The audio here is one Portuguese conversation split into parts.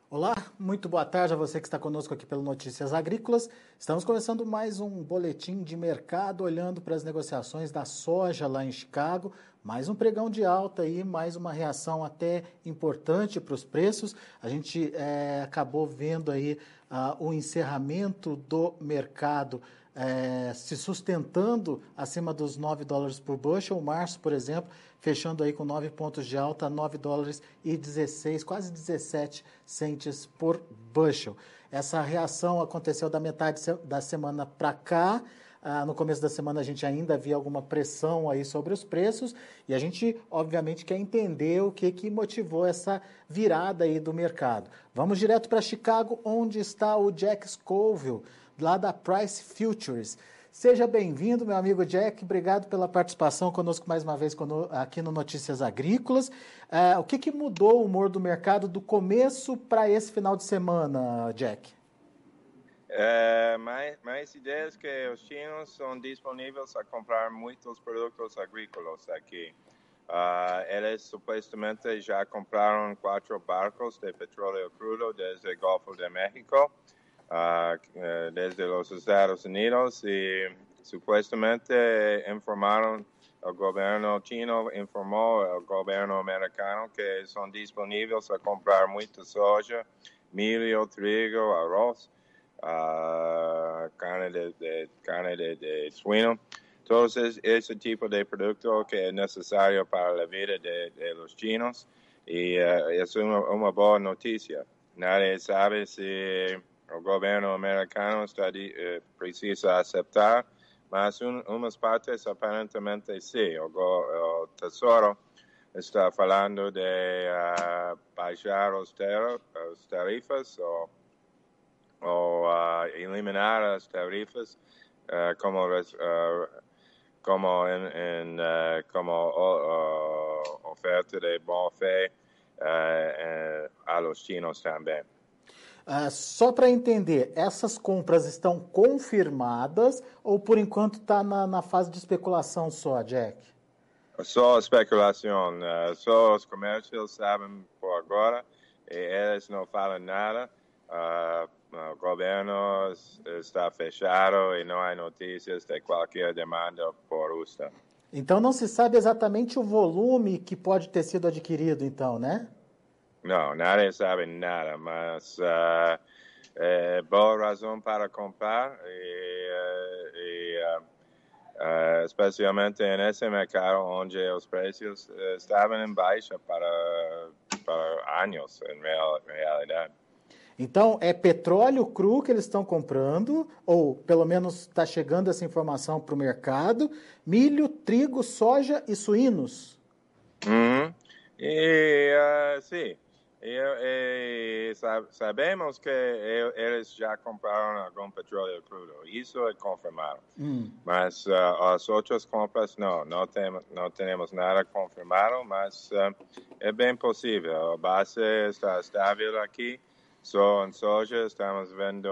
Olá, muito boa tarde a você que está conosco aqui pelo Notícias Agrícolas. Estamos começando mais um boletim de mercado, olhando para as negociações da soja lá em Chicago. Mais um pregão de alta aí, mais uma reação até importante para os preços. A gente acabou vendo aí o encerramento do mercado se sustentando acima dos $9 por bushel. Março, por exemplo, fechando aí com 9 pontos de alta, $9,16, quase 17 centes por bushel. Essa reação aconteceu da metade da semana para cá. No começo da semana a gente ainda via alguma pressão aí sobre os preços e a gente, obviamente, quer entender o que motivou essa virada aí do mercado. Vamos direto para Chicago, onde está o Jack Scoville, lá da Price Futures. Seja bem-vindo, meu amigo Jack. Obrigado pela participação conosco mais uma vez aqui no Notícias Agrícolas. O que mudou o humor do mercado do começo para esse final de semana, Jack? Mais ideias que os chinos são disponíveis a comprar muitos produtos agrícolas aqui. Eles supostamente já compraram 4 barcos de petróleo crudo desde o Golfo de México, desde os Estados Unidos, e supostamente o governo chino informou ao governo americano que são disponíveis a comprar muita soja, milho, trigo, arroz, carne de suino, todo ese tipo de producto que es necesario para la vida de los chinos, y es una buena noticia. Nadie sabe si el gobierno americano precisa aceptar, mas unas partes aparentemente sí. El Tesoro está hablando de bajar los tarifas o eliminar las tarifas como oferta de boa fe a los chinos também. Só para entender, essas compras estão confirmadas ou por enquanto está na fase de especulação só, Jack? Só especulação. Só os comércios sabem por agora e eles não falam nada. O governo está fechado e não há notícias de qualquer demanda por USDA. Então não se sabe exatamente o volume que pode ter sido adquirido, então, né? Não, nadie sabe nada, mas boa razão para comprar especialmente nesse mercado onde os preços estavam em baixa para anos, em realidade. Então, é petróleo cru que eles estão comprando, ou pelo menos está chegando essa informação para o mercado, milho, trigo, soja e suínos. Sim. Sabemos que eles já compraram algum petróleo crudo. Isso é confirmado. Mas as outras compras, não temos nada confirmado, mas é bem possível. A base está estável aqui. Só em soja estamos vendo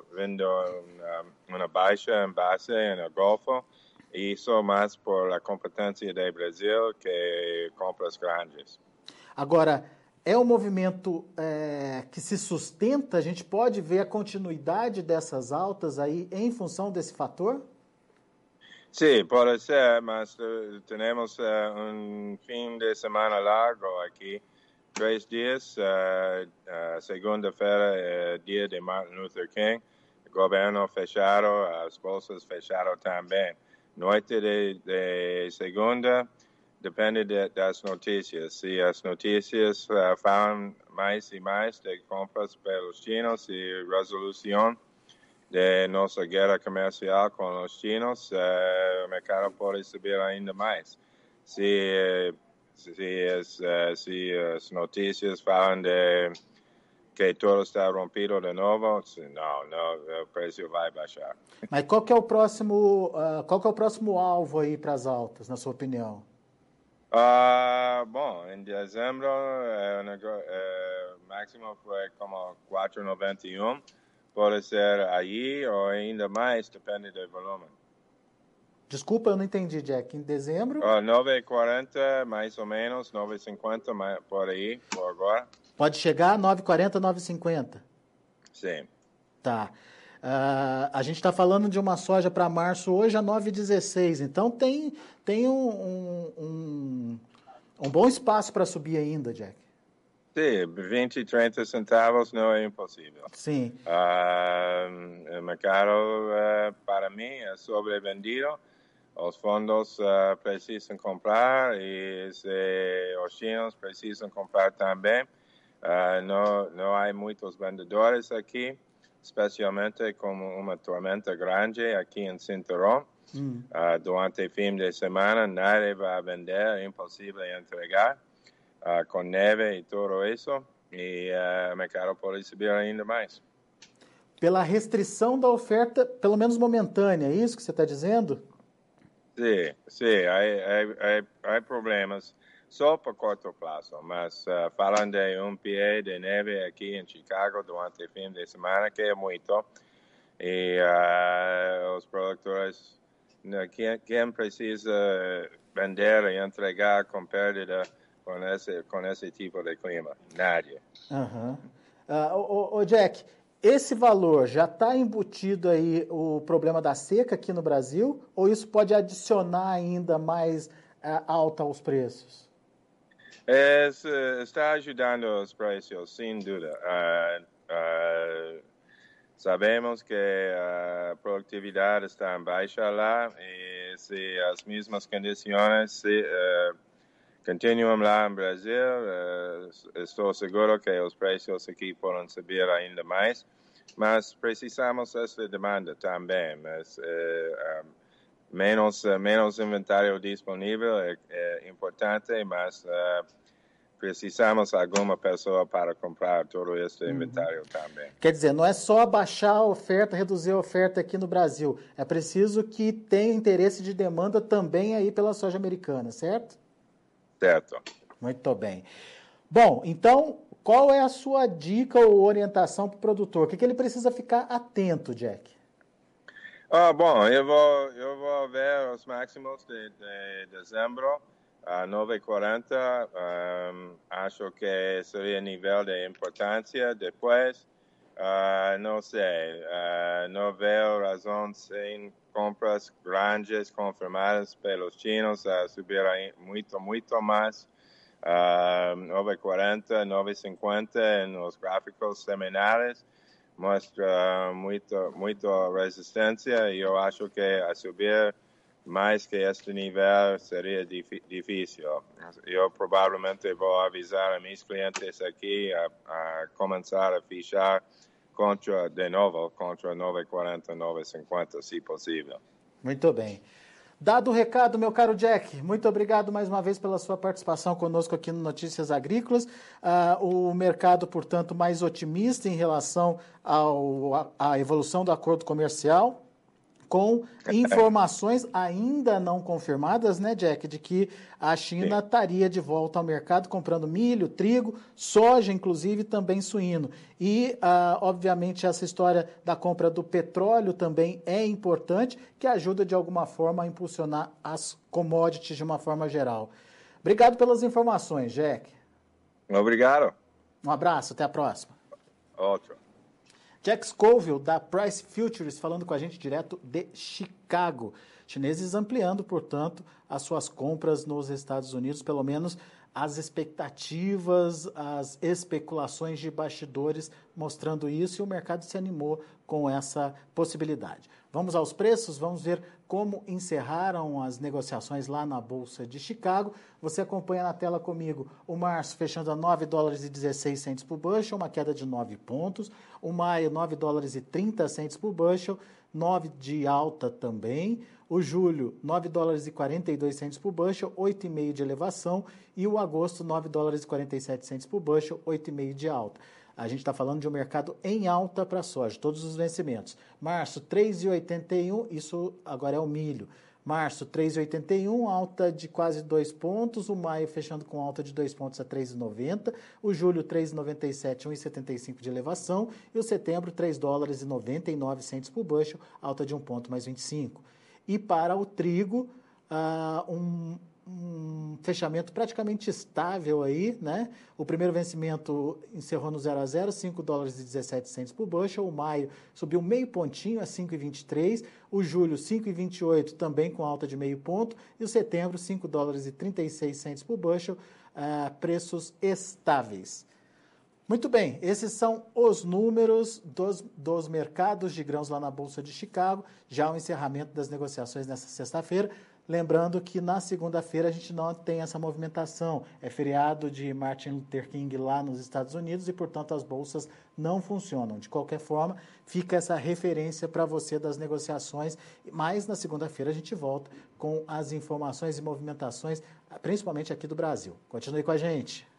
uma baixa em base no Golfo. Isso mais por a competência do Brasil que compras grandes. Agora, é um movimento que se sustenta? A gente pode ver a continuidade dessas altas aí em função desse fator? Sim, pode ser, mas temos fim de semana largo aqui, 3 dias. Segunda-feira é dia de Martin Luther King, o governo fechado, as bolsas fecharam também. Noite de segunda, depende das notícias. Se as notícias falam mais e mais de compras pelos chinos e resolução de nossa guerra comercial com os chinos, o mercado pode subir ainda mais. Se as notícias falam de que tudo está rompido de novo, não, o preço vai baixar. Mas qual que é o próximo alvo aí para as altas, na sua opinião? Bom, em dezembro o máximo foi como 4,91. Pode ser aí ou ainda mais, depende do volume. Desculpa, eu não entendi, Jack. Em dezembro? 9,40 mais ou menos, 9,50 por aí, por agora. Pode chegar a 9,40, 9,50? Sim. Tá. A gente está falando de uma soja para março hoje a 9,16. Então tem um bom espaço para subir ainda, Jack. Sim, 20, 30 centavos não é impossível. Sim. O mercado, para mim, é sobrevendido. Os fundos precisam comprar e os chinos precisam comprar também. Não há muitos vendedores aqui, especialmente com uma tormenta grande aqui em Cinturão. Durante o fim de semana, nada vai vender, é impossível entregar. Com neve e tudo isso, e o mercado pode subir ainda mais. Pela restrição da oferta, pelo menos momentânea, é isso que você está dizendo? Sim, há problemas só por curto prazo, mas falando de um pé de neve aqui em Chicago durante o fim de semana, que é muito, e os produtores, quem precisa vender e entregar com perda com esse tipo de clima? Nadie. Jack, esse valor já está embutido aí o problema da seca aqui no Brasil, ou isso pode adicionar ainda mais alta aos preços? Está ajudando os preços, sem dúvida. Sabemos que a produtividade está em baixa lá e se as mesmas condições continuam lá no Brasil, estou seguro que os preços aqui podem subir ainda mais, mas precisamos dessa demanda também. Mas, menos inventário disponível é importante, mas precisamos de alguma pessoa para comprar todo esse inventário também. Quer dizer, não é só abaixar a oferta, reduzir a oferta aqui no Brasil. É preciso que tenha interesse de demanda também aí pela soja americana, certo? Certo. Muito bem. Bom, então, qual é a sua dica ou orientação para o produtor? O que ele precisa ficar atento, Jack? Bom, eu vou ver os máximos de dezembro, 9,40. Acho que seria nível de importância. Depois, não sei, não vejo razões em compras grandes confirmadas pelos chinos a subir muito mais. 9,40, 9,50 nos gráficos semanais mostra muito resistência e eu acho que a subir mais que este nível seria difícil. Eu provavelmente vou avisar a meus clientes aqui a começar a fichar de novo contra 9,40, 9,50, se possível. Muito bem. Dado o recado, meu caro Jack, muito obrigado mais uma vez pela sua participação conosco aqui no Notícias Agrícolas. O mercado, portanto, mais otimista em relação à evolução do acordo comercial, com informações ainda não confirmadas, né, Jack, de que a China estaria de volta ao mercado comprando milho, trigo, soja, inclusive, também suíno. E, obviamente, essa história da compra do petróleo também é importante, que ajuda, de alguma forma, a impulsionar as commodities de uma forma geral. Obrigado pelas informações, Jack. Obrigado. Um abraço, até a próxima. Outro. Jack Scoville, da Price Futures, falando com a gente direto de Chicago. Chineses ampliando, portanto, as suas compras nos Estados Unidos, pelo menos as expectativas, as especulações de bastidores mostrando isso, e o mercado se animou com essa possibilidade. Vamos aos preços, vamos ver como encerraram as negociações lá na Bolsa de Chicago. Você acompanha na tela comigo o março fechando a $9,16 por bushel, uma queda de 9 pontos. O maio, $9,30 por bushel, 9 de alta também. O julho, $9,42 por bushel, 8,5 de elevação. E o agosto, $9,47 por bushel, 8,5 de alta. A gente está falando de um mercado em alta para a soja, todos os vencimentos. Março, 3,81, isso agora é o milho. Março, 3,81, alta de quase 2 pontos. O maio fechando com alta de 2 pontos a 3,90. O julho, 3,97, 1,75 de elevação. E o setembro, $3,99 por bushel, alta de 1 ponto mais 25. E para o trigo, um fechamento praticamente estável aí, né? O primeiro vencimento encerrou no 0 a 0, 5 dólares e 17 centes por bushel. O maio subiu meio pontinho a 5,23. O julho, 5,28, também com alta de meio ponto. E o setembro, 5 dólares e 36 centes por bushel, preços estáveis. Muito bem, esses são os números dos mercados de grãos lá na Bolsa de Chicago, já o encerramento das negociações nessa sexta-feira. Lembrando que na segunda-feira a gente não tem essa movimentação, é feriado de Martin Luther King lá nos Estados Unidos e, portanto, as bolsas não funcionam. De qualquer forma, fica essa referência para você das negociações, mas na segunda-feira a gente volta com as informações e movimentações, principalmente aqui do Brasil. Continue com a gente.